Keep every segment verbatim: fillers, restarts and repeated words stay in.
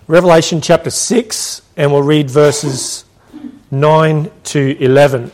Revelation chapter six, and we'll read verses nine to eleven.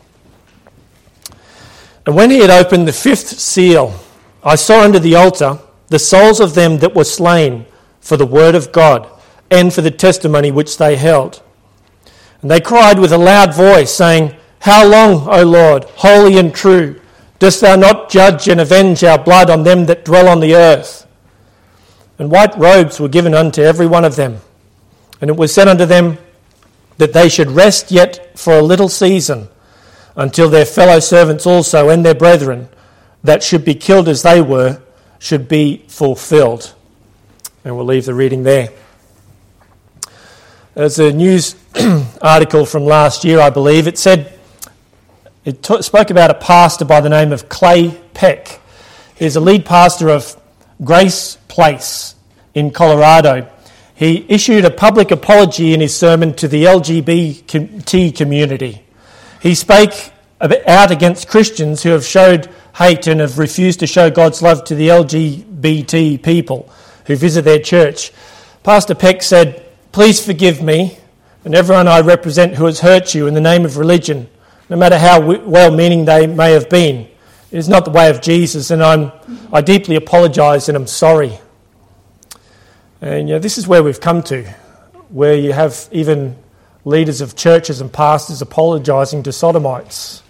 And when he had opened the fifth seal, I saw under the altar the souls of them that were slain for the word of God and for the testimony which they held. And they cried with a loud voice, saying, How long, O Lord, holy and true, dost thou not judge and avenge our blood on them that dwell on the earth? And white robes were given unto every one of them. And it was said unto them that they should rest yet for a little season, until their fellow servants also and their brethren, that should be killed as they were, should be fulfilled. And we'll leave the reading there. There's a news article from last year, I believe. It said, it t- spoke about a pastor by the name of Clay Peck. He's a lead pastor of Grace Place in Colorado. He issued a public apology in his sermon to the L G B T community. He spake out against Christians who have showed hate and have refused to show God's love to the L G B T people who visit their church. Pastor Peck said, Please forgive me and everyone I represent who has hurt you in the name of religion, no matter how well-meaning they may have been. It is not the way of Jesus, and I'm, I deeply apologise and I'm sorry. And you know, this is where we've come to, where you have even leaders of churches and pastors apologising to sodomites.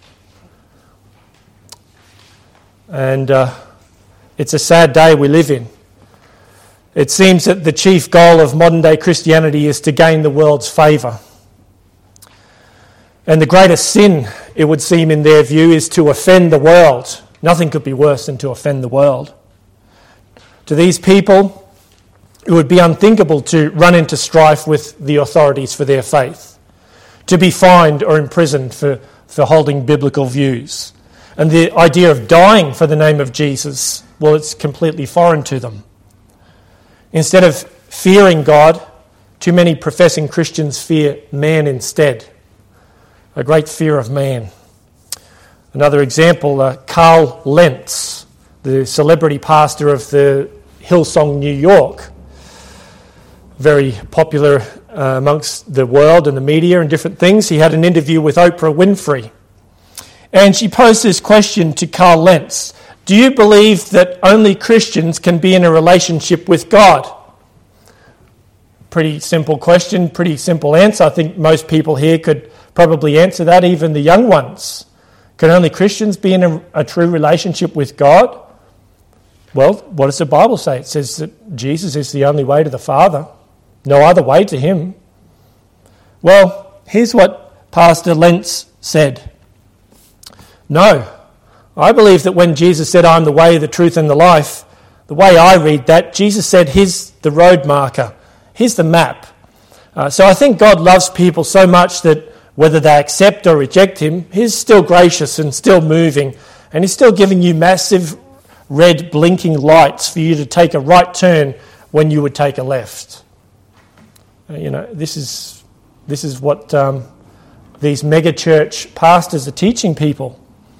And uh, it's a sad day we live in. It seems that the chief goal of modern-day Christianity is to gain the world's favour. And the greatest sin, it would seem in their view, is to offend the world. Nothing could be worse than to offend the world. To these people, it would be unthinkable to run into strife with the authorities for their faith, to be fined or imprisoned for, for holding biblical views. And the idea of dying for the name of Jesus, well, it's completely foreign to them. Instead of fearing God, too many professing Christians fear man instead. A great fear of man. Another example, uh, Carl Lentz, the celebrity pastor of the Hillsong, New York, very popular uh, amongst the world and the media and different things. He had an interview with Oprah Winfrey. And she posed this question to Carl Lentz. Do you believe that only Christians can be in a relationship with God? Pretty simple question, pretty simple answer. I think most people here could probably answer that, even the young ones. Can only Christians be in a, a true relationship with God? Well, what does the Bible say? It says that Jesus is the only way to the Father. No other way to him. Well, here's what Pastor Lentz said. No, I believe that when Jesus said, I'm the way, the truth and the life, the way I read that, Jesus said, here's the road marker, here's the map. Uh, so I think God loves people so much that whether they accept or reject him, he's still gracious and still moving, and he's still giving you massive red blinking lights for you to take a right turn when you would take a left. Uh, you know, this is this is what um, these mega church pastors are teaching people.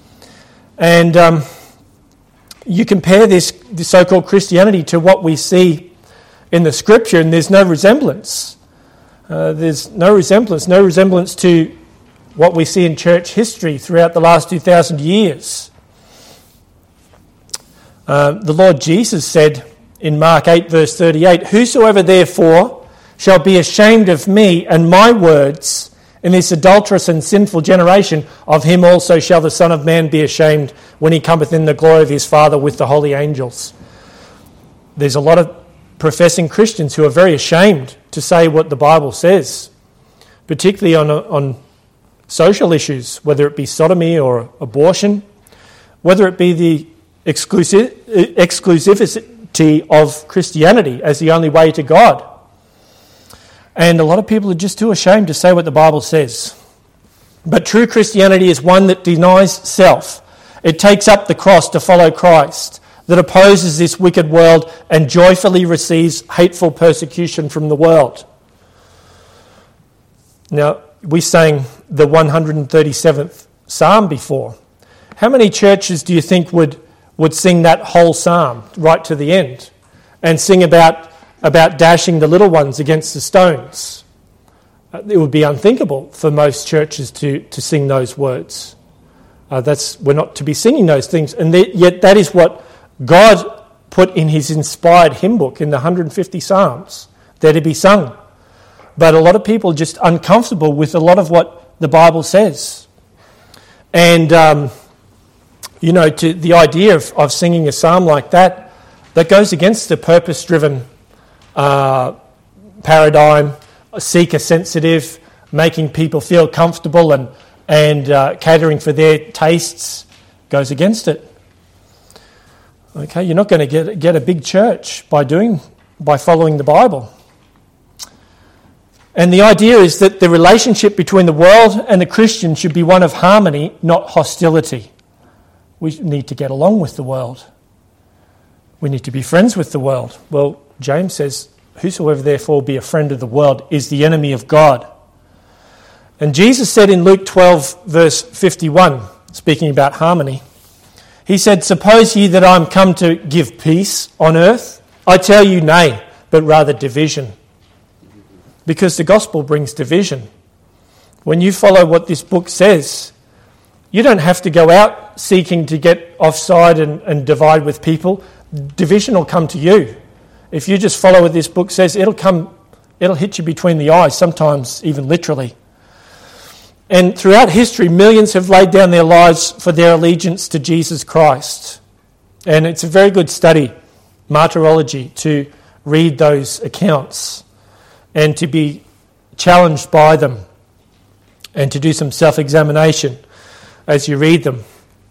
And um, you compare this, this so-called Christianity to what we see in the Scripture, and there's no resemblance. Uh, there's no resemblance, no resemblance to what we see in church history throughout the last two thousand years. Uh, the Lord Jesus said in Mark eight, verse thirty-eight, Whosoever therefore shall be ashamed of me and my words in this adulterous and sinful generation, of him also shall the Son of Man be ashamed when he cometh in the glory of his Father with the holy angels. There's a lot of professing Christians who are very ashamed to say what the Bible says, particularly on, on social issues, whether it be sodomy or abortion, whether it be the exclusive, exclusivity of Christianity as the only way to God. And a lot of people are just too ashamed to say what the Bible says. But true Christianity is one that denies self. It takes up the cross to follow Christ, that opposes this wicked world and joyfully receives hateful persecution from the world. Now, we sang the one hundred thirty-seventh Psalm before. How many churches do you think would, would sing that whole psalm right to the end and sing about about dashing the little ones against the stones. Uh, it would be unthinkable for most churches to, to sing those words. Uh, that's we're not to be singing those things, and th- yet that is what God put in his inspired hymn book in the one hundred fifty Psalms. They're to be sung. But a lot of people are just uncomfortable with a lot of what the Bible says. And, um, you know, to the idea of, of singing a psalm like that, that goes against the purpose-driven uh, paradigm, seeker-sensitive, making people feel comfortable and, and uh, catering for their tastes, goes against it. Okay, you're not going to get get a big church by doing by following the Bible. And the idea is that the relationship between the world and the Christian should be one of harmony, not hostility. We need to get along with the world. We need to be friends with the world. Well, James says, whosoever therefore be a friend of the world is the enemy of God. And Jesus said in Luke twelve, verse fifty-one, speaking about harmony, he said, suppose ye that I am come to give peace on earth? I tell you, nay, but rather division. Because the gospel brings division. When you follow what this book says, you don't have to go out seeking to get offside and, and divide with people. Division will come to you. If you just follow what this book says, it'll come, it'll hit you between the eyes, sometimes even literally. And throughout history, millions have laid down their lives for their allegiance to Jesus Christ. And it's a very good study, martyrology, to read those accounts and to be challenged by them and to do some self-examination as you read them.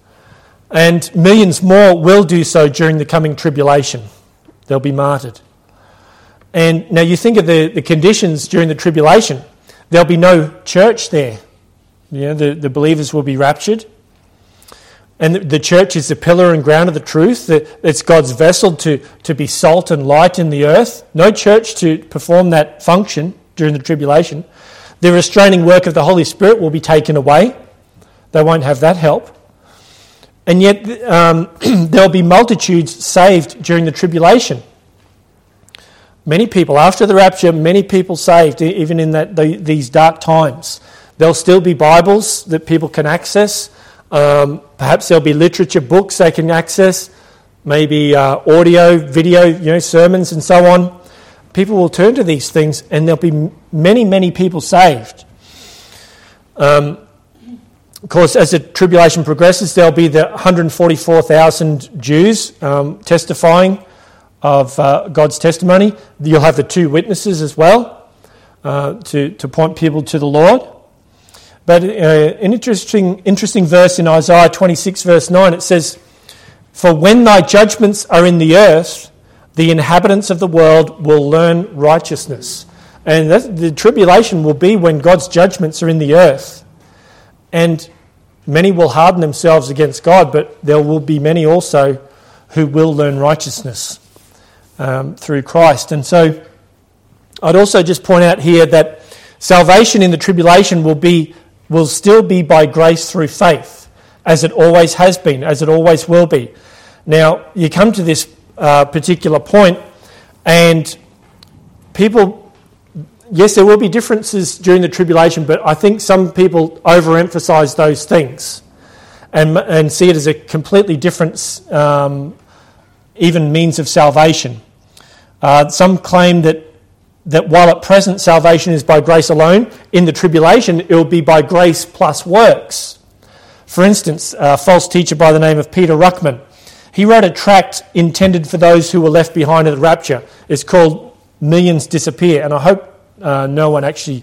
And millions more will do so during the coming tribulation. They'll be martyred. And now you think of the, the conditions during the tribulation. There'll be no church there. You know, the, the believers will be raptured. And the, the church is the pillar and ground of the truth. It's God's vessel to, to be salt and light in the earth. No church to perform that function during the tribulation. The restraining work of the Holy Spirit will be taken away. They won't have that help. And yet um, there'll be multitudes saved during the tribulation. Many people, after the rapture, many people saved, even in that the, these dark times. There'll still be Bibles that people can access. Um, perhaps there'll be literature books they can access. Maybe uh, audio, video, you know, sermons and so on. People will turn to these things and there'll be many, many people saved. Um, of course, as the tribulation progresses, there'll be the one hundred forty-four thousand Jews um, testifying of uh, God's testimony. You'll have the two witnesses as well uh, to, to point people to the Lord. But uh, an interesting interesting verse in Isaiah twenty-six, verse nine, it says, for when thy judgments are in the earth, the inhabitants of the world will learn righteousness. And that, the tribulation will be when God's judgments are in the earth. And many will harden themselves against God, but there will be many also who will learn righteousness um, through Christ. And so I'd also just point out here that salvation in the tribulation will be will still be by grace through faith, as it always has been, as it always will be. Now, you come to this uh, particular point, and people, yes, there will be differences during the tribulation, but I think some people overemphasize those things and, and see it as a completely different, um, even means of salvation. Uh, some claim that that while at present salvation is by grace alone, in the tribulation it will be by grace plus works. For instance, a false teacher by the name of Peter Ruckman, he wrote a tract intended for those who were left behind at the rapture. It's called Millions Disappear, and I hope uh, no one actually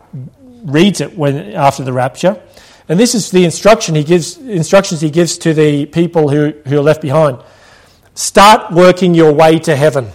reads it when after the rapture. And this is the instruction he gives, instructions he gives to the people who, who are left behind. Start working your way to heaven.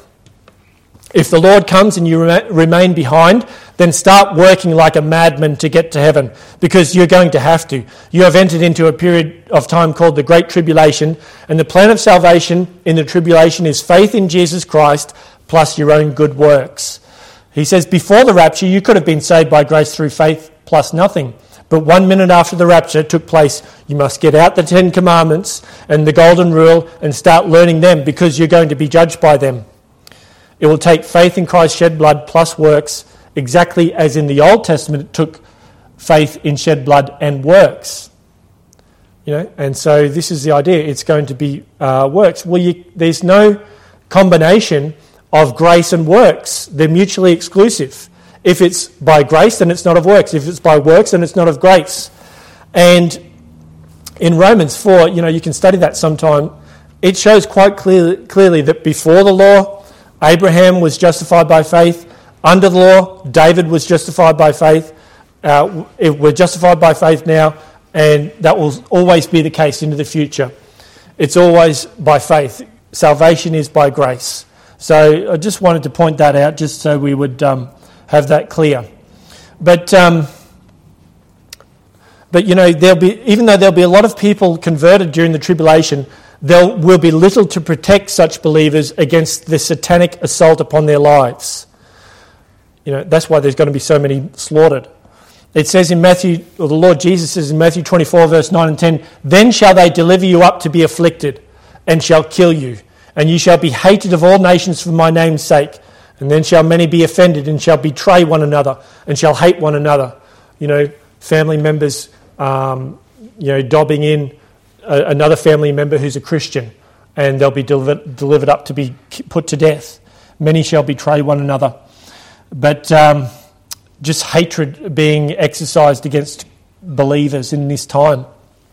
If the Lord comes and you remain behind, then start working like a madman to get to heaven, because you're going to have to. You have entered into a period of time called the Great Tribulation, and the plan of salvation in the tribulation is faith in Jesus Christ plus your own good works. He says before the rapture you could have been saved by grace through faith plus nothing. But one minute after the rapture took place, you must get out the Ten Commandments and the Golden Rule and start learning them, because you're going to be judged by them. It will take faith in Christ's shed blood plus works, exactly as in the Old Testament it took faith in shed blood and works. You know, and so this is the idea. It's going to be uh, works. Well, you, there's no combination of grace and works. They're mutually exclusive. If it's by grace, then it's not of works. If it's by works, then it's not of grace. And in Romans four, you know, you can study that sometime. It shows quite clear, clearly that before the law, Abraham was justified by faith. Under the law, David was justified by faith. Uh, it, we're justified by faith now, and that will always be the case into the future. It's always by faith. Salvation is by grace. So I just wanted to point that out, just so we would um, have that clear. But um, but you know, there'll be even though there'll be a lot of people converted during the tribulation, there will be little to protect such believers against the satanic assault upon their lives. You know, that's why there's going to be so many slaughtered. It says in Matthew, or the Lord Jesus says in Matthew twenty-four, verse nine and ten, "Then shall they deliver you up to be afflicted, and shall kill you. And you shall be hated of all nations for my name's sake. And then shall many be offended, and shall betray one another, and shall hate one another." You know, family members, um, you know, dobbing in a, another family member who's a Christian, and they'll be delivered, delivered up to be put to death. Many shall betray one another. But um, just hatred being exercised against believers in this time.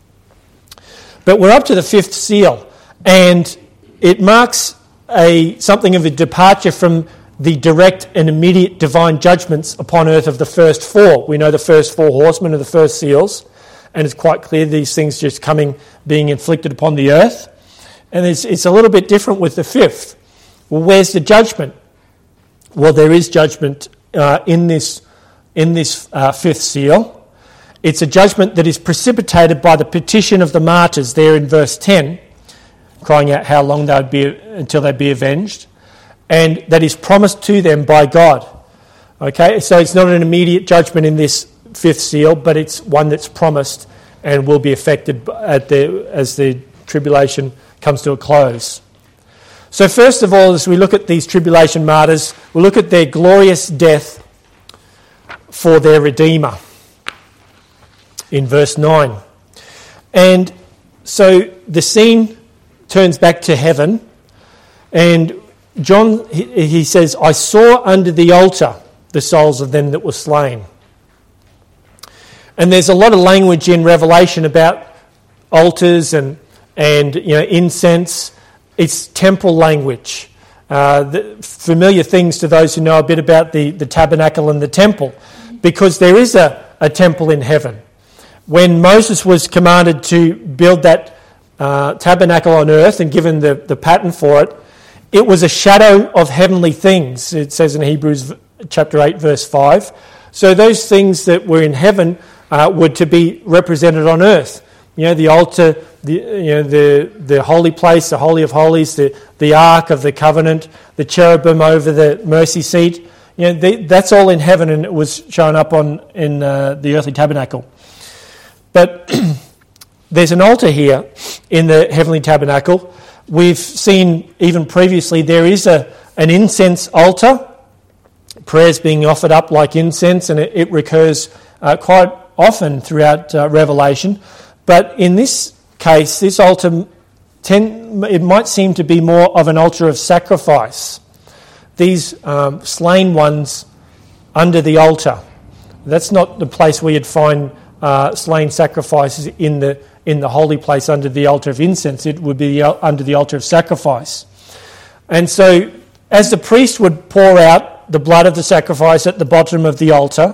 But we're up to the fifth seal, and it marks a something of a departure from the direct and immediate divine judgments upon earth of the first four. We know the first four horsemen are the first seals, and it's quite clear these things just coming, being inflicted upon the earth. And it's, it's a little bit different with the fifth. Well, where's the judgment? Well, there is judgment uh, in this, in this uh, fifth seal. It's a judgment that is precipitated by the petition of the martyrs there in verse ten, crying out how long they would be until they'd be avenged, and that is promised to them by God. Okay, so it's not an immediate judgment in this fifth seal, but it's one that's promised and will be effected at the, as the tribulation comes to a close. So first of all, as we look at these tribulation martyrs, we'll look at their glorious death for their Redeemer in verse nine. And so the scene turns back to heaven, and John, he, he says, "I saw under the altar the souls of them that were slain." And there's a lot of language in Revelation about altars and, and you know, incense. It's temple language. Uh, the familiar things to those who know a bit about the, the tabernacle and the temple, because there is a, a temple in heaven. When Moses was commanded to build that uh, tabernacle on earth and given the, the pattern for it, it was a shadow of heavenly things, it says in Hebrews chapter eight, verse five. So those things that were in heaven uh, were to be represented on earth. You know, the altar, the you know the the holy place, the Holy of Holies, the, the Ark of the Covenant, the cherubim over the mercy seat. You know, they, that's all in heaven, and it was shown up on in uh, the earthly tabernacle. But there's an altar here in the heavenly tabernacle. We've seen even previously there is a an incense altar, prayers being offered up like incense, and it, it recurs uh, quite often throughout uh, Revelation. But in this case, this altar, tend, it might seem to be more of an altar of sacrifice. These um, slain ones under the altar. That's not the place where you'd find uh, slain sacrifices in the in the holy place under the altar of incense. It would be under the altar of sacrifice. And so as the priest would pour out the blood of the sacrifice at the bottom of the altar,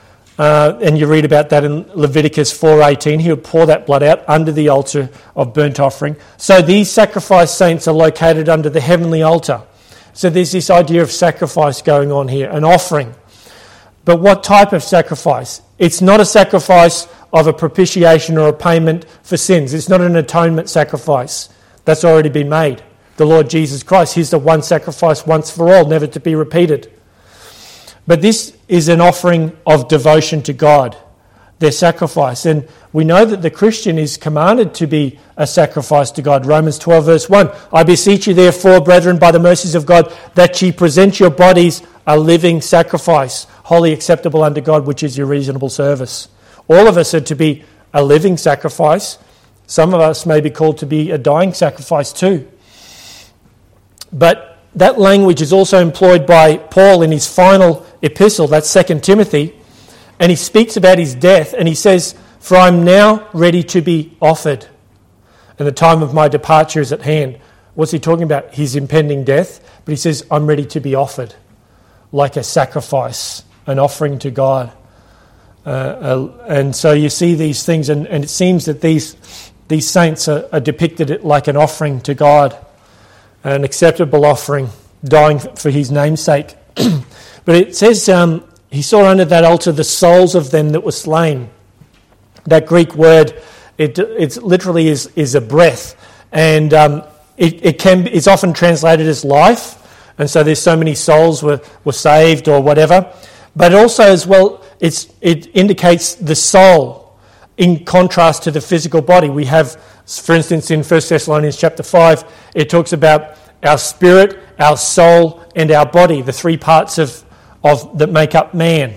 uh, and you read about that in Leviticus four eighteen, he would pour that blood out under the altar of burnt offering. So these sacrifice saints are located under the heavenly altar. So there's this idea of sacrifice going on here, an offering. But what type of sacrifice? It's not a sacrifice of a propitiation or a payment for sins. It's not an atonement sacrifice. That's already been made. The Lord Jesus Christ, He's the one sacrifice once for all, never to be repeated. But this is an offering of devotion to God. their sacrifice. And we know that the Christian is commanded to be a sacrifice to God. Romans twelve verse one, I beseech you therefore, brethren, by the mercies of God, that ye present your bodies a living sacrifice, wholly acceptable unto God, which is your reasonable service. All of us are to be a living sacrifice. Some of us may be called to be a dying sacrifice too. But that language is also employed by Paul in his final epistle, that's Second Timothy, and he speaks about his death, and he says, for I am now ready to be offered, and the time of my departure is at hand. What's he talking about? His impending death. But he says, I'm ready to be offered, like a sacrifice, an offering to God. Uh, uh, and so you see these things, and, and it seems that these these saints are, are depicted like an offering to God, an acceptable offering, dying for his namesake. But it says, um, he saw under that altar the souls of them that were slain. That Greek word, it it's literally is, is a breath, and um, it, it can it's often translated as life, and so there's so many souls were, were saved or whatever. But also as well, it's it indicates the soul in contrast to the physical body. We have, for instance, in First Thessalonians chapter five, it talks about our spirit, our soul, and our body, the three parts of, of that make up man.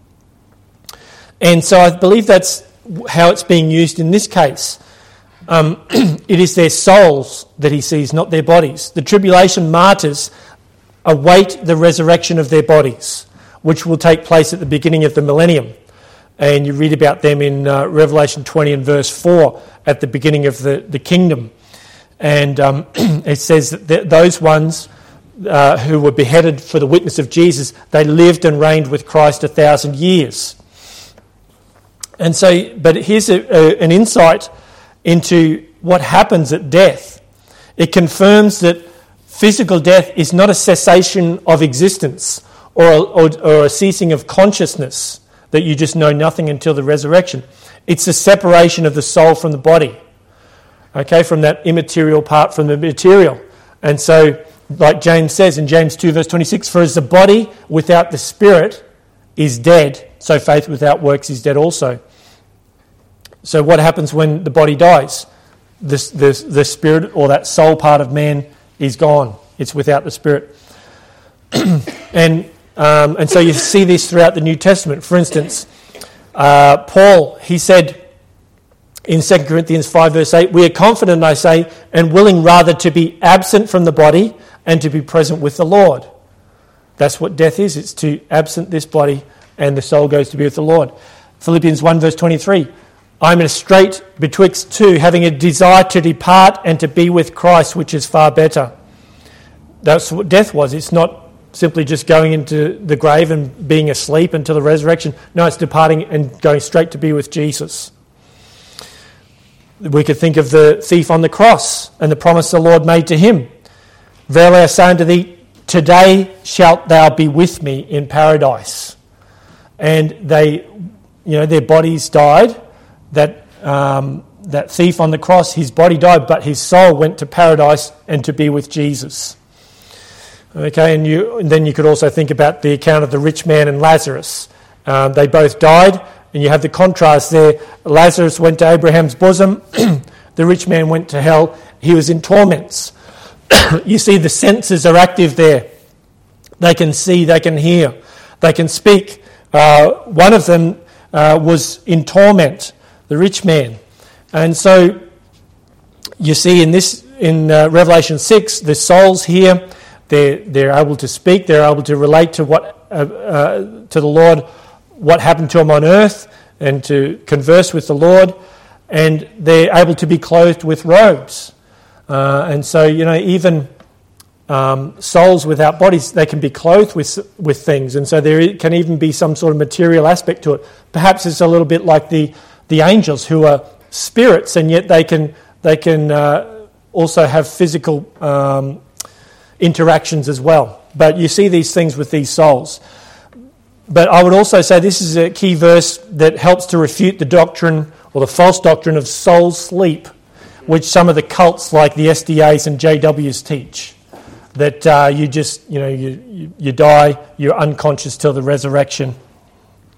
And so I believe that's how it's being used in this case. Um, it is their souls that he sees, not their bodies. The tribulation martyrs await the resurrection of their bodies, which will take place at the beginning of the millennium. And you read about them in uh, Revelation twenty and verse four at the beginning of the, the kingdom. And um, it says that th- those ones uh, who were beheaded for the witness of Jesus, they lived and reigned with Christ a thousand years. And so, but here's a, a, an insight into what happens at death. It confirms that physical death is not a cessation of existence or a, or, or a ceasing of consciousness, that you just know nothing until the resurrection. It's the separation of the soul from the body, okay, from that immaterial part from the material. And so, like James says in James two verse twenty-six, for as the body without the spirit is dead, so faith without works is dead also. So what happens when the body dies? The, the, the spirit or that soul part of man is gone. It's without the spirit. and um, and so you see this throughout the New Testament. For instance, uh, Paul, he said in Second Corinthians five verse eight, we are confident, I say, and willing rather to be absent from the body and to be present with the Lord. That's what death is. It's to absent this body and the soul goes to be with the Lord. Philippians one verse twenty-three, I'm in a strait betwixt two, having a desire to depart and to be with Christ, which is far better. That's what death was. It's not simply just going into the grave and being asleep until the resurrection. No, it's departing and going straight to be with Jesus. We could think of the thief on the cross and the promise the Lord made to him. Verily I say unto thee, today shalt thou be with me in paradise. And they, you know, their bodies died. That um, that thief on the cross, his body died, but his soul went to paradise and to be with Jesus. Okay, and you and then you could also think about the account of the rich man and Lazarus. Um, they both died, and you have the contrast there. Lazarus went to Abraham's bosom. The rich man went to hell. He was in torments. You see the senses are active there. They can see, they can hear, they can speak. Uh, one of them uh, was in torment, the rich man. And so you see in this in uh, Revelation six, the souls here, they're, they're able to speak, they're able to relate to what uh, uh, to the Lord, what happened to them on earth, and to converse with the Lord, and they're able to be clothed with robes. Uh, and so, you know, even um, souls without bodies, they can be clothed with with things, and so there can even be some sort of material aspect to it. Perhaps it's a little bit like the the angels, who are spirits, and yet they can they can uh, also have physical um, interactions as well. But you see these things with these souls. But I would also say this is a key verse that helps to refute the doctrine or the false doctrine of soul sleep, which some of the cults like the S D As and J Ws teach. That uh, you just, you know, you, you, you die, you're unconscious till the resurrection.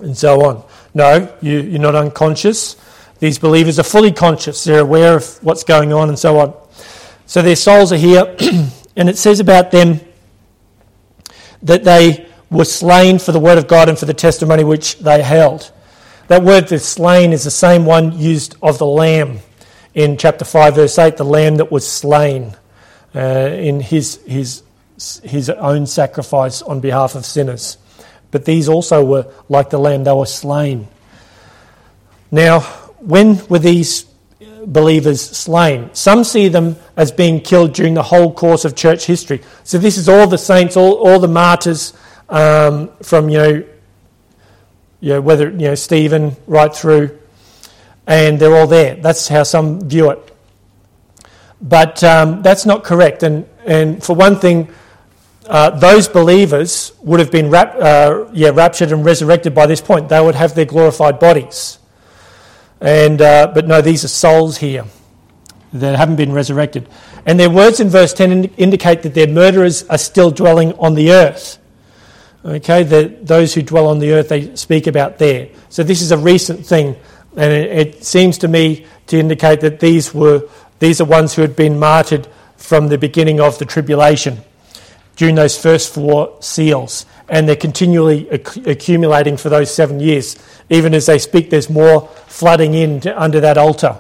and so on. No, you, you're not unconscious. These believers are fully conscious. They're aware of what's going on and so on. So their souls are here, and it says about them that they were slain for the word of God and for the testimony which they held. That word for slain is the same one used of the lamb in chapter five, verse eight, the lamb that was slain uh, in his, his, his own sacrifice on behalf of sinners. But these also were like the lamb, they were slain. Now, when were these believers slain? Some see them as being killed during the whole course of church history. So this is all the saints, all, all the martyrs um, from, you know, you know, whether, you know, Stephen right through, and they're all there. That's how some view it. But um, that's not correct. And, and for one thing, uh, those believers would have been rap- uh, yeah, raptured and resurrected by this point. They would have their glorified bodies. And uh, but no, these are souls here that haven't been resurrected. And their words in verse ten ind- indicate that their murderers are still dwelling on the earth. Okay, the, those who dwell on the earth, they speak about there. So this is a recent thing, and it, it seems to me to indicate that these were these are ones who had been martyred from the beginning of the tribulation, during those first four seals. And they're continually acc- accumulating for those seven years. Even as they speak, there's more flooding in to, under that altar.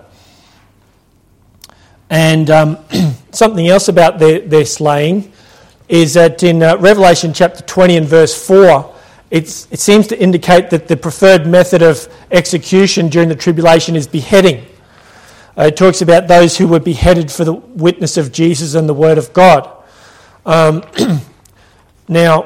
And um, something else about their, their slaying is that in uh, Revelation chapter twenty and verse four, it's, it seems to indicate that the preferred method of execution during the tribulation is beheading. Uh, it talks about those who were beheaded for the witness of Jesus and the word of God. Um, now,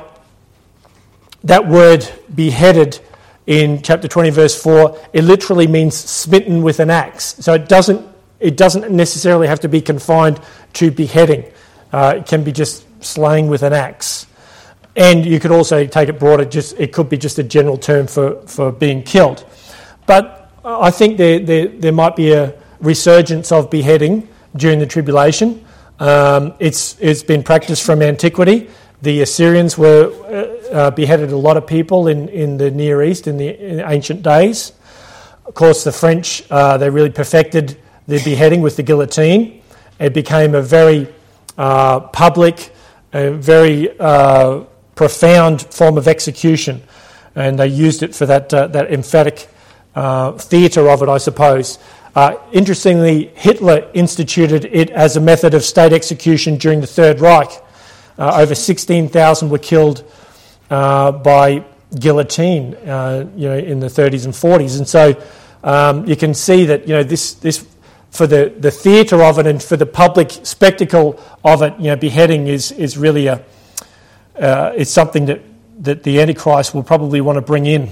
that word beheaded in chapter twenty verse four, it literally means smitten with an axe. So it doesn't it doesn't necessarily have to be confined to beheading. Uh, it can be just slaying with an axe. And you could also take it broader, just it could be just a general term for, for being killed. But I think there, there, there might be a resurgence of beheading during the tribulation. Um, it's it's been practiced from antiquity. The Assyrians were uh, uh, beheaded a lot of people in, in the Near East in the in ancient days. Of course, the French, uh, they really perfected the beheading with the guillotine. It became a very uh, public, a very uh, profound form of execution, and they used it for that uh, that emphatic uh, theatre of it, I suppose. Uh, interestingly, Hitler instituted it as a method of state execution during the Third Reich. Uh, over sixteen thousand were killed uh, by guillotine, uh, you know, in the thirties and forties, and so um, you can see that, you know, this this for the, the theatre of it and for the public spectacle of it, you know, beheading is is really a uh, it's something that, that the Antichrist will probably want to bring in.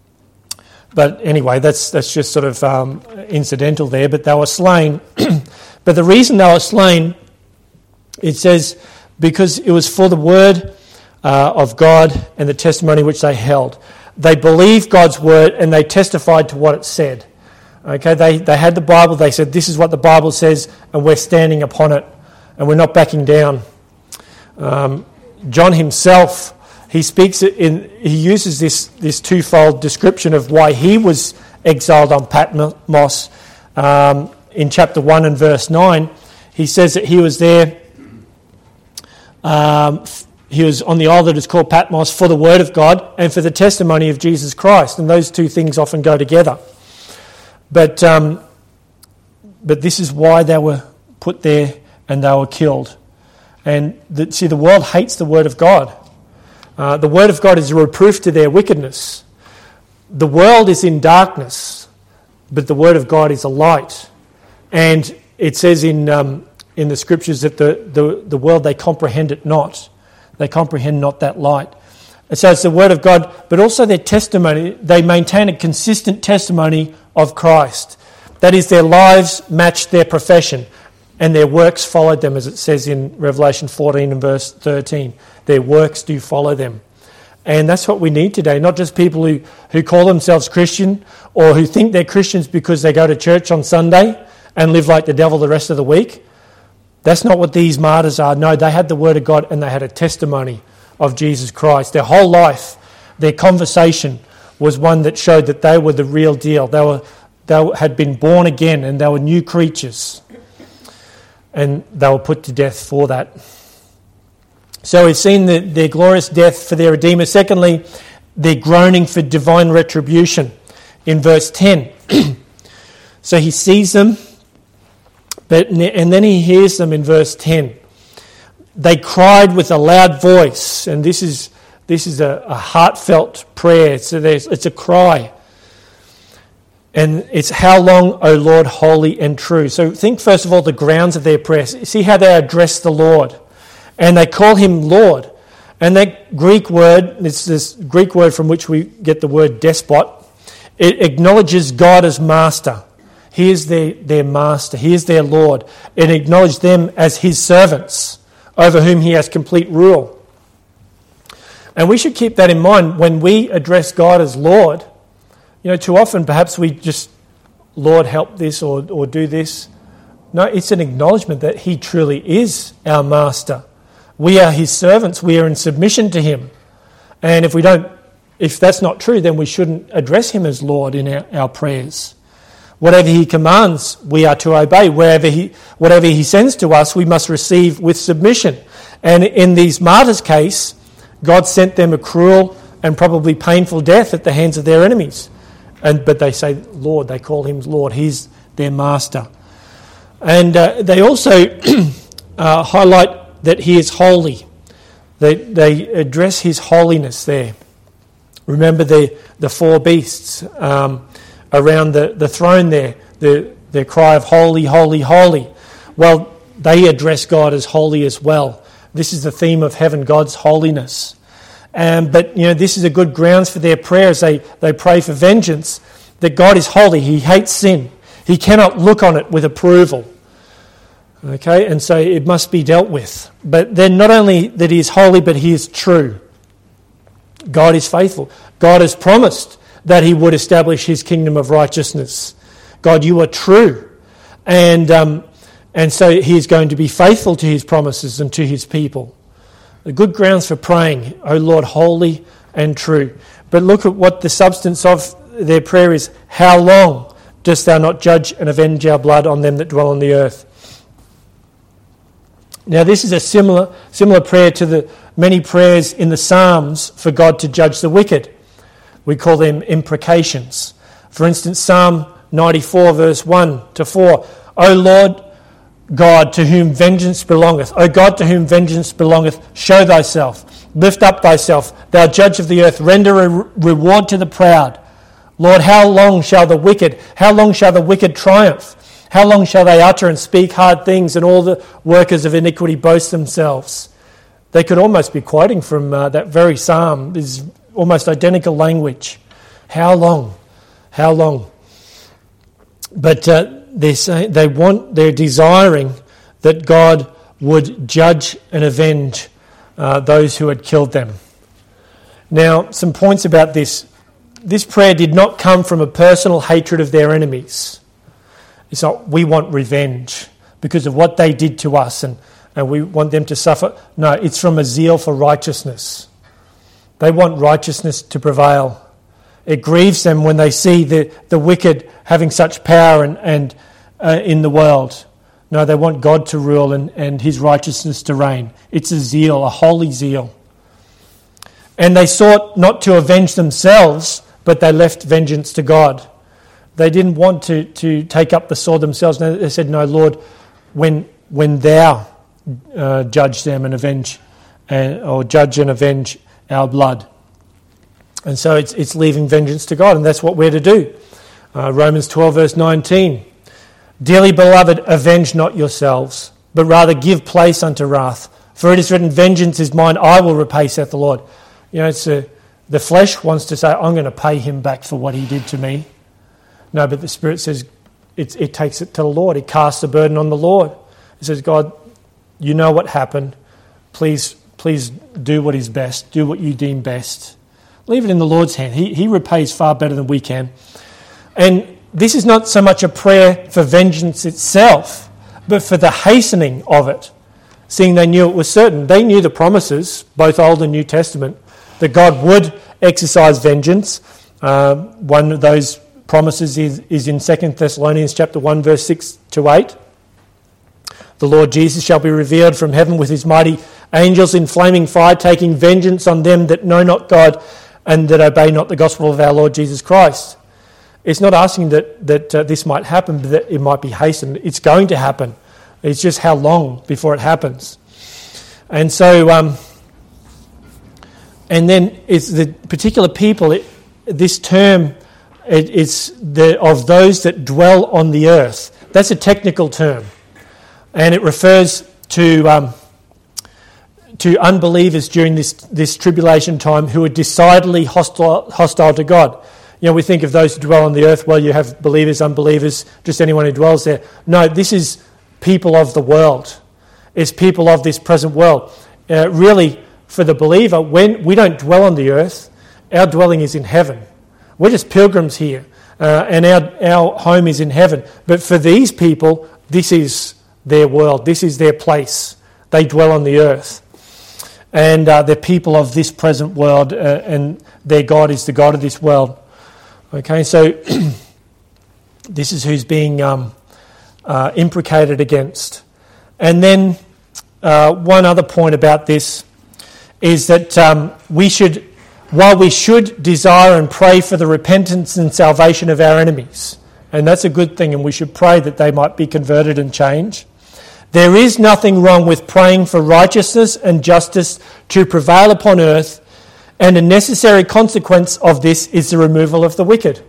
But anyway, that's that's just sort of um, incidental there. But they were slain. But the reason they were slain, it says, because it was for the word uh, of God and the testimony which they held. They believed God's word and they testified to what it said. Okay, they, they had the Bible, they said, this is what the Bible says, and we're standing upon it, and we're not backing down. Um, John himself, he speaks in, he uses this, this twofold description of why he was exiled on Patmos. Um, in chapter one and verse nine, he says that he was there Um, he was on the isle that is called Patmos for the word of God and for the testimony of Jesus Christ, and those two things often go together. But um, but this is why they were put there and they were killed. And the, see, the world hates the word of God. Uh, the word of God is a reproof to their wickedness. The world is in darkness, but the word of God is a light. And it says in um, in the scriptures that the, the, the world, they comprehend it not. They comprehend not that light. And so it's the word of God, but also their testimony. They maintain a consistent testimony of Christ. That is, their lives matched their profession, and their works followed them, as it says in Revelation fourteen and verse thirteen. Their works do follow them. And that's what we need today, not just people who, who call themselves Christian or who think they're Christians because they go to church on Sunday and live like the devil the rest of the week. That's not what these martyrs are. No, they had the word of God and they had a testimony of Jesus Christ. Their whole life, their conversation was one that showed that they were the real deal. They were, they had been born again and they were new creatures. And they were put to death for that. So we've seen the, their glorious death for their Redeemer. Secondly, their groaning for divine retribution in verse ten. So he sees them, but and then he hears them in verse ten. They cried with a loud voice, and this is this is a, a heartfelt prayer. So there's, it's a cry. And it's, how long, O Lord, holy and true. So think first of all the grounds of their prayer. See how they address the Lord. And they call him Lord. And that Greek word, it's this Greek word from which we get the word despot, it acknowledges God as master. He is their, their master. He is their Lord. It acknowledges them as his servants, over whom he has complete rule. And we should keep that in mind when we address God as Lord. You know, too often perhaps we just, Lord, help this or, or do this. No, it's an acknowledgement that he truly is our master. We are his servants. We are in submission to him. And if we don't, if that's not true, then we shouldn't address him as Lord in our, our prayers. Whatever he commands, we are to obey. Wherever he, whatever he sends to us, we must receive with submission. And in these martyrs' case, God sent them a cruel and probably painful death at the hands of their enemies. And but they say, Lord, they call him Lord. He's their master. And uh, they also uh, highlight that he is holy. They, they address his holiness there. Remember the, the four beasts um, around the, the throne there, the, their cry of holy, holy, holy. Well, they address God as holy as well. This is the theme of heaven, God's holiness. Um, but, you know, this is a good grounds for their prayers. They, they pray for vengeance, that God is holy. He hates sin. He cannot look on it with approval. Okay, and so it must be dealt with. But then not only that he is holy, but he is true. God is faithful. God has promised that he would establish his kingdom of righteousness. God, you are true. And, um, and so he is going to be faithful to his promises and to his people. The good grounds for praying, O Lord, holy and true. But look at what the substance of their prayer is. How long dost thou not judge and avenge our blood on them that dwell on the earth? Now this is a similar similar prayer to the many prayers in the Psalms for God to judge the wicked. We call them imprecations. For instance, Psalm ninety-four verse one to four. O Lord God, to whom vengeance belongeth. O God, to whom vengeance belongeth, show thyself. Lift up thyself, thou judge of the earth. Render a reward to the proud. Lord, how long shall the wicked, how long shall the wicked triumph? How long shall they utter and speak hard things, and all the workers of iniquity boast themselves? They could almost be quoting from uh, that very psalm. This is almost identical language. How long? How long? But uh, they're saying they want, they're desiring that God would judge and avenge uh, those who had killed them. Now, some points about this. This prayer did not come from a personal hatred of their enemies. It's not, we want revenge because of what they did to us and, and we want them to suffer. No, it's from a zeal for righteousness. They want righteousness to prevail. It grieves them when they see the, the wicked having such power and, and uh, in the world. No, they want God to rule and, and his righteousness to reign. It's a zeal, a holy zeal. And they sought not to avenge themselves, but they left vengeance to God. They didn't want to, to take up the sword themselves. No, they said, no, Lord, when when thou uh, judge them and avenge, uh, or judge and avenge our blood. And so it's it's leaving vengeance to God, and that's what we're to do. Uh, Romans twelve verse nineteen. Dearly beloved, avenge not yourselves, but rather give place unto wrath. For it is written, vengeance is mine, I will repay, saith the Lord. You know, it's a, the flesh wants to say, I'm going to pay him back for what he did to me. No, but the Spirit says it, it takes it to the Lord. It casts the burden on the Lord. It says, God, you know what happened. Please, please do what is best. Do what you deem best. Leave it in the Lord's hand. He, he repays far better than we can. And this is not so much a prayer for vengeance itself, but for the hastening of it, seeing they knew it was certain. They knew the promises, both Old and New Testament, that God would exercise vengeance Um, one of those promises is, is in Second Thessalonians chapter one, verse six to eight. The Lord Jesus shall be revealed from heaven with his mighty angels in flaming fire, taking vengeance on them that know not God and that obey not the gospel of our Lord Jesus Christ. It's not asking that, that uh, this might happen, but that it might be hastened. It's going to happen. It's just how long before it happens. And so, um, and then it's the particular people, it, this term, it, it's the, of those that dwell on the earth. That's a technical term. And it refers to um, to unbelievers during this, this tribulation time who are decidedly hostile, hostile to God. You know, we think of those who dwell on the earth, well, you have believers, unbelievers, just anyone who dwells there. No, this is people of the world. It's people of this present world. Uh, really, for the believer, when we don't dwell on the earth, our dwelling is in heaven. We're just pilgrims here, uh, and our, our home is in heaven. But for these people, this is their world. This is their place. They dwell on the earth. And uh, they're people of this present world, uh, and their God is the God of this world. Okay, so this is who's being um, uh, imprecated against. And then uh, one other point about this is that um, we should, while we should desire and pray for the repentance and salvation of our enemies, and that's a good thing, and we should pray that they might be converted and change, there is nothing wrong with praying for righteousness and justice to prevail upon earth, and a necessary consequence of this is the removal of the wicked.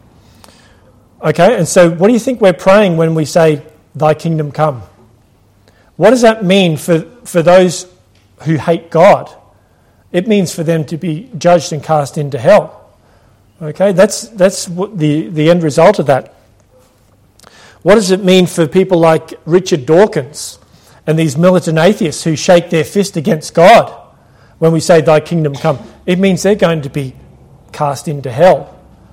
Okay, and so what do you think we're praying when we say, thy kingdom come? What does that mean for, for those who hate God? It means for them to be judged and cast into hell. Okay, that's that's what the, the end result of that. What does it mean for people like Richard Dawkins and these militant atheists who shake their fist against God when we say thy kingdom come? It means they're going to be cast into hell.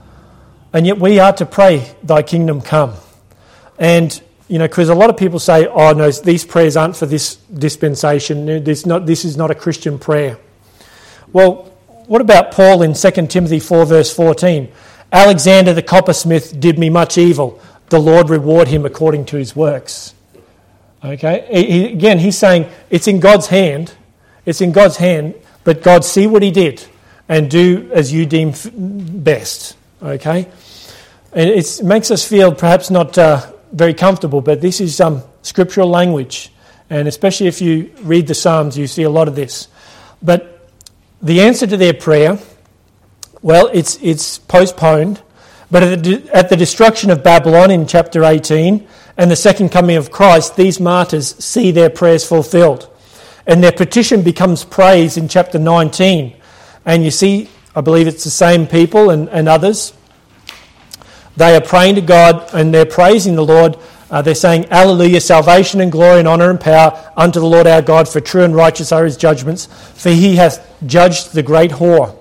And yet we are to pray thy kingdom come. And, you know, because a lot of people say, oh no, these prayers aren't for this dispensation. This, not, this is not a Christian prayer. Well, what about Paul in Second Timothy four verse fourteen? Alexander the coppersmith did me much evil. The Lord reward him according to his works. Okay? He, again, he's saying it's in God's hand. It's in God's hand, but God, see what he did and do as you deem f- best. Okay? And it's, it makes us feel perhaps not uh, very comfortable, but this is um, scriptural language. And especially if you read the Psalms, you see a lot of this. But the answer to their prayer, well, it's it's postponed. But at the, at the destruction of Babylon in chapter eighteen and the second coming of Christ, these martyrs see their prayers fulfilled. And their petition becomes praise in chapter nineteen. And you see, I believe it's the same people and, and others. They are praying to God and they're praising the Lord. Uh, they're saying, Alleluia, salvation and glory and honour and power unto the Lord our God, for true and righteous are his judgments, for he hath judged the great whore,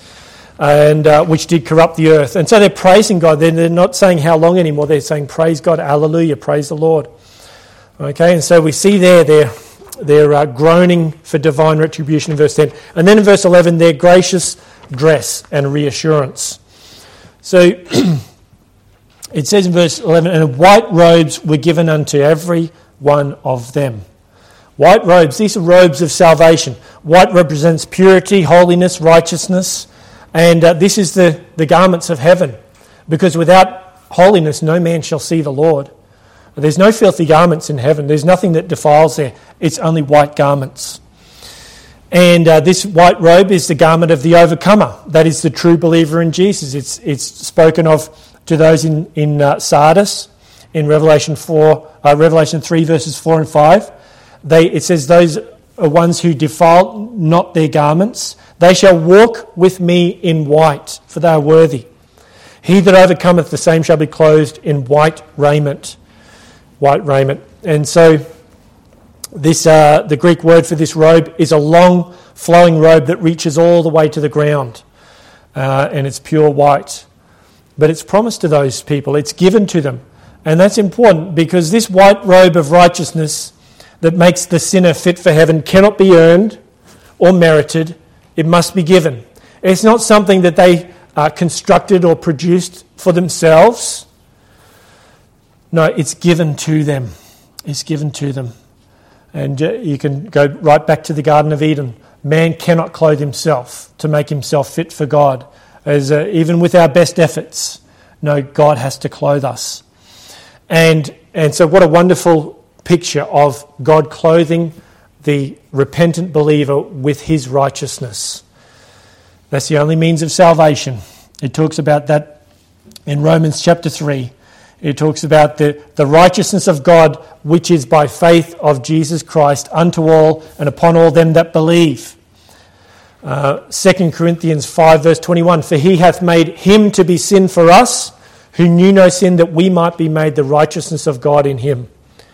and uh, which did corrupt the earth. And so they're praising God. They're, they're not saying how long anymore. They're saying, praise God, Alleluia, praise the Lord. Okay, and so we see there they're, they're uh, groaning for divine retribution in verse ten. And then in verse eleven, their gracious dress and reassurance. So it says in verse eleven, and white robes were given unto every one of them. White robes, these are robes of salvation. White represents purity, holiness, righteousness. And uh, this is the, the garments of heaven. Because without holiness, no man shall see the Lord. There's no filthy garments in heaven. There's nothing that defiles there. It's only white garments. And uh, this white robe is the garment of the overcomer. That is the true believer in Jesus. It's it's spoken of to those in, in uh, Sardis, in Revelation four, uh, Revelation three, verses four and five. They It says, those are ones who defile not their garments. They shall walk with me in white, for they are worthy. He that overcometh, the same shall be clothed in white raiment. White raiment. And so this uh, the Greek word for this robe is a long flowing robe that reaches all the way to the ground. Uh, and it's pure white. But it's promised to those people. It's given to them. And that's important because this white robe of righteousness that makes the sinner fit for heaven cannot be earned or merited. It must be given. It's not something that they uh, constructed or produced for themselves. No, it's given to them. It's given to them. And uh, you can go right back to the Garden of Eden. Man cannot clothe himself to make himself fit for God. As uh, even with our best efforts, no, God has to clothe us. And and so what a wonderful picture of God clothing the repentant believer with his righteousness. That's the only means of salvation. It talks about that in Romans chapter three. It talks about the, the righteousness of God, which is by faith of Jesus Christ unto all and upon all them that believe. Uh, Second Corinthians five verse twenty-one, for he hath made him to be sin for us, who knew no sin, that we might be made the righteousness of God in him.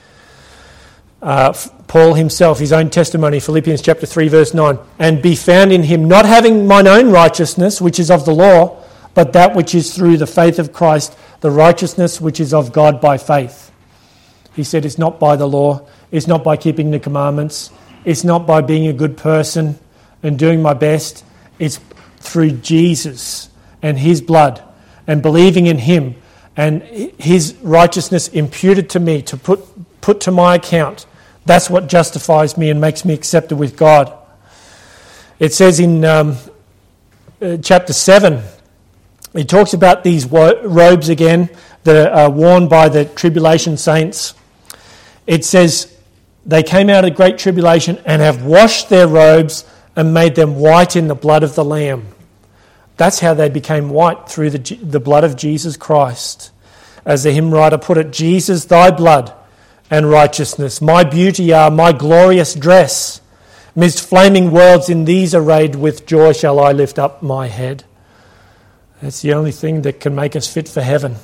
Uh, Paul himself, his own testimony, Philippians chapter three verse nine, and be found in him, not having mine own righteousness, which is of the law, but that which is through the faith of Christ, the righteousness which is of God by faith. He said it's not by the law, it's not by keeping the commandments, it's not by being a good person and doing my best, it's through Jesus and his blood and believing in him and his righteousness imputed to me, to put, put to my account. That's what justifies me and makes me accepted with God. It says in um, uh, chapter seven, it talks about these wo- robes again that are worn by the tribulation saints. It says, they came out of great tribulation and have washed their robes and made them white in the blood of the Lamb. That's how they became white, through the, the blood of Jesus Christ. As the hymn writer put it, Jesus, thy blood and righteousness, my beauty are, my glorious dress. Midst flaming worlds in these arrayed, with joy shall I lift up my head. That's the only thing that can make us fit for heaven.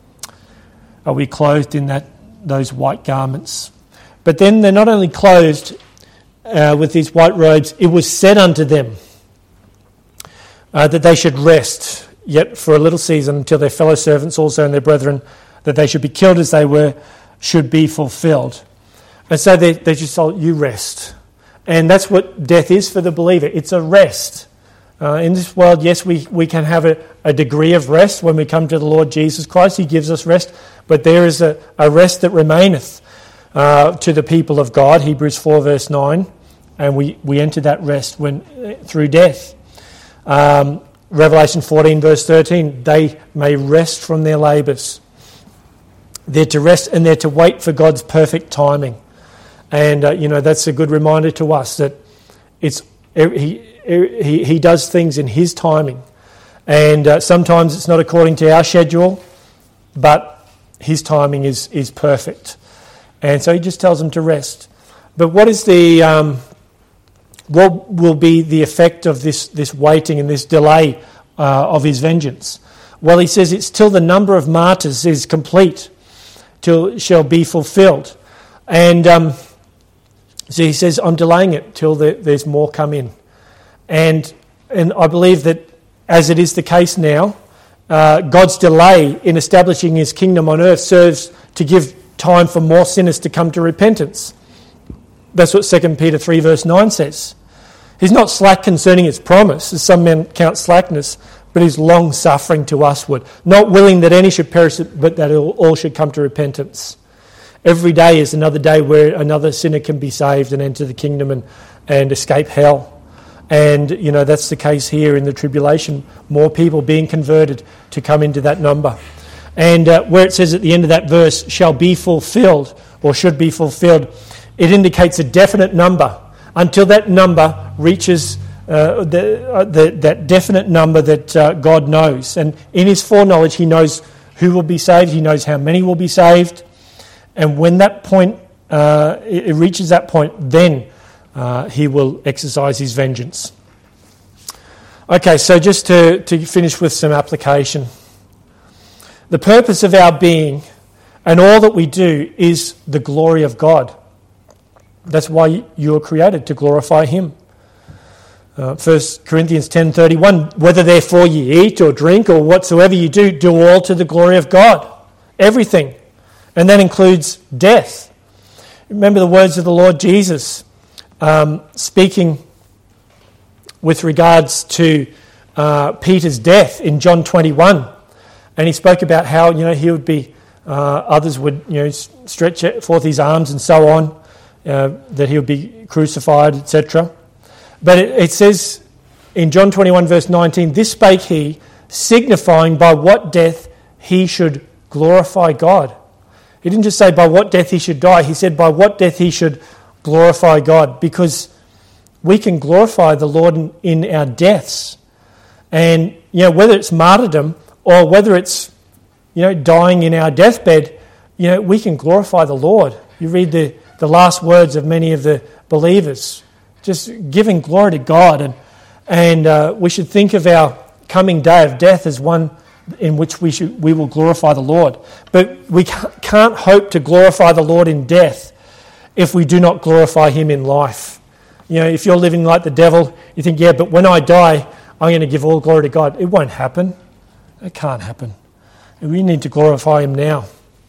Are we clothed in that those white garments? But then they're not only clothed uh, with these white robes, it was said unto them uh, that they should rest yet for a little season until their fellow servants also and their brethren, that they should be killed as they were, should be fulfilled. And so they, they just told you rest. And that's what death is for the believer. It's a rest. Uh, in this world, yes, we, we can have a, a degree of rest when we come to the Lord Jesus Christ. He gives us rest. But there is a, a rest that remaineth uh, to the people of God, Hebrews four verse nine. And we, we enter that rest when through death. Um, Revelation fourteen verse thirteen, they may rest from their labours. They're to rest and they're to wait for God's perfect timing. And, uh, you know, that's a good reminder to us that it's he he, he does things in his timing. And uh, sometimes it's not according to our schedule, but his timing is, is perfect. And so he just tells them to rest. But what is the um, what will be the effect of this, this waiting and this delay uh, of his vengeance? Well, he says it's till the number of martyrs is complete, till it shall be fulfilled. And um, so he says, I'm delaying it till the, there's more come in. And and I believe that, as it is the case now, uh, God's delay in establishing his kingdom on earth serves to give time for more sinners to come to repentance. That's what Second Peter three verse nine says. He's not slack concerning his promise, as some men count slackness, but he's long-suffering to usward, not willing that any should perish, but that all should come to repentance. Every day is another day where another sinner can be saved and enter the kingdom and, and escape hell. And, you know, that's the case here in the tribulation. More people being converted to come into that number. And uh, where it says at the end of that verse, shall be fulfilled, or should be fulfilled, it indicates a definite number. Until that number reaches uh, the, uh, the, that definite number that uh, God knows. And in his foreknowledge, he knows who will be saved. He knows how many will be saved. And when that point, uh, it, it reaches that point, then Uh, he will exercise his vengeance. Okay, so just to, to finish with some application. The purpose of our being and all that we do is the glory of God. That's why you are created, to glorify him. Uh, First Corinthians ten thirty-one, whether therefore ye eat or drink or whatsoever you do, do all to the glory of God. Everything. And that includes death. Remember the words of the Lord Jesus, Um, speaking with regards to uh, Peter's death in John twenty-one, and he spoke about how, you know, he would be, uh, others would, you know, stretch forth his arms and so on, uh, that he would be crucified, et cetera. But it, it says in John twenty-one, verse nineteen, "This spake he, signifying by what death he should glorify God." He didn't just say by what death he should die. He said by what death he should glorify God, because we can glorify the Lord in, in our deaths. And, you know, whether it's martyrdom or whether it's, you know, dying in our deathbed, you know, we can glorify the Lord. You read the, the last words of many of the believers, just giving glory to God. And, and uh, we should think of our coming day of death as one in which we should we will glorify the Lord. But we can't hope to glorify the Lord in death if we do not glorify him in life. You know, if you're living like the devil, you think, yeah, but when I die, I'm going to give all glory to God. It won't happen. It can't happen. We need to glorify him now.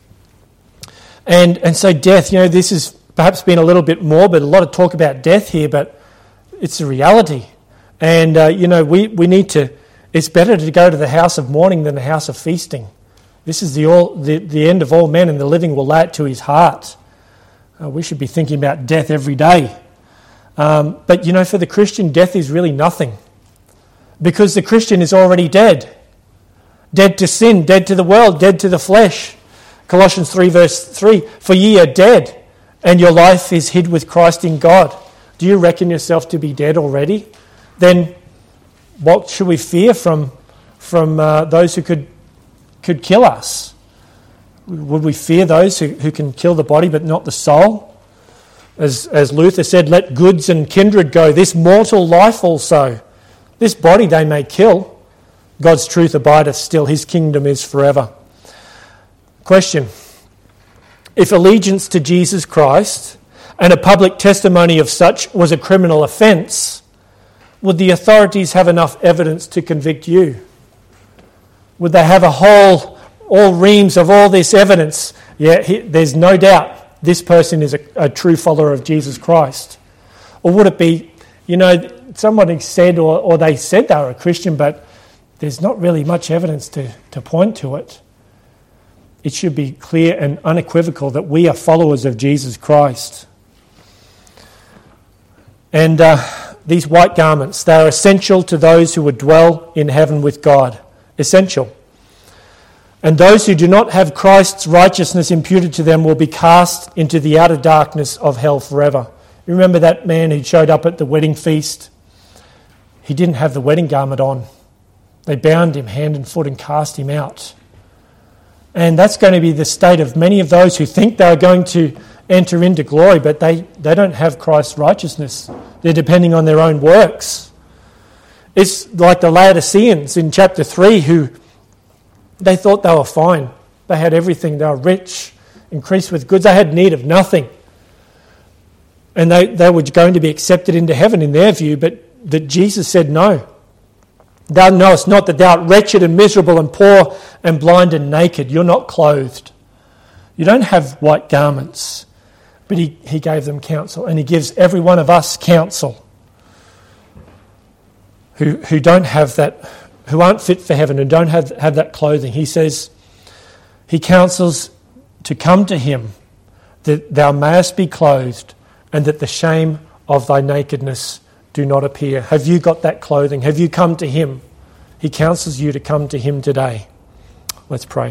And and so death, you know, this has perhaps been a little bit morbid, a lot of talk about death here, but it's a reality. And, uh, you know, we, we need to, it's better to go to the house of mourning than the house of feasting. This is the all the, the end of all men, and the living will lay it to his heart. Uh, we should be thinking about death every day. Um, but, you know, for the Christian, death is really nothing, because the Christian is already dead. Dead to sin, dead to the world, dead to the flesh. Colossians three verse three, "For ye are dead, and your life is hid with Christ in God." Do you reckon yourself to be dead already? Then what should we fear from from uh, those who could could kill us? Would we fear those who, who can kill the body but not the soul? As, as Luther said, "Let goods and kindred go, this mortal life also. This body they may kill. God's truth abideth still, his kingdom is forever." Question: if allegiance to Jesus Christ and a public testimony of such was a criminal offence, would the authorities have enough evidence to convict you? Would they have a whole, all reams of all this evidence? Yeah, he, there's no doubt this person is a, a true follower of Jesus Christ. Or would it be, you know, somebody said, or, or they said they were a Christian, but there's not really much evidence to, to point to it. It should be clear and unequivocal that we are followers of Jesus Christ. And uh, these white garments, they are essential to those who would dwell in heaven with God. Essential. And those who do not have Christ's righteousness imputed to them will be cast into the outer darkness of hell forever. You remember that man who showed up at the wedding feast? He didn't have the wedding garment on. They bound him hand and foot and cast him out. And that's going to be the state of many of those who think they are going to enter into glory, but they, they don't have Christ's righteousness. They're depending on their own works. It's like the Laodiceans in chapter three, who they thought they were fine. They had everything. They were rich, increased with goods. They had need of nothing. And they, they were going to be accepted into heaven in their view, but that Jesus said, no. Thou knowest not that thou art wretched and miserable and poor and blind and naked. You're not clothed. You don't have white garments. But he, he gave them counsel, and he gives every one of us counsel who who don't have that, who aren't fit for heaven and don't have, have that clothing. He says, he counsels to come to him that thou mayest be clothed and that the shame of thy nakedness do not appear. Have you got that clothing? Have you come to him? He counsels you to come to him today. Let's pray.